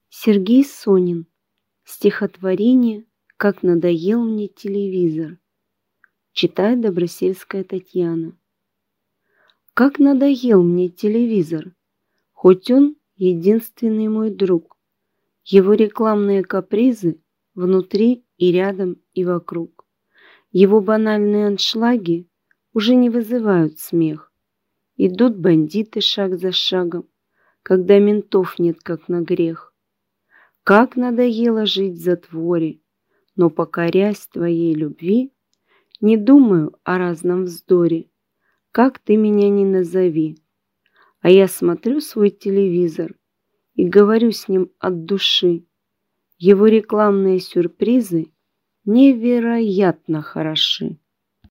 Сергей Сонин. Стихотворение «Как надоел мне телевизор». Читает Добросельская Татьяна. Как надоел мне телевизор, хоть он единственный мой друг. Его рекламные капризы внутри и рядом и вокруг. Его банальные аншлаги уже не вызывают смех. Идут бандиты шаг за шагом, когда ментов нет как на грех. Как надоело жить в затворе, но, покорясь твоей любви, не думаю о разном вздоре, как ты меня ни назови. А я смотрю свой телевизор и говорю с ним от души. Его рекламные сюрпризы невероятно хороши.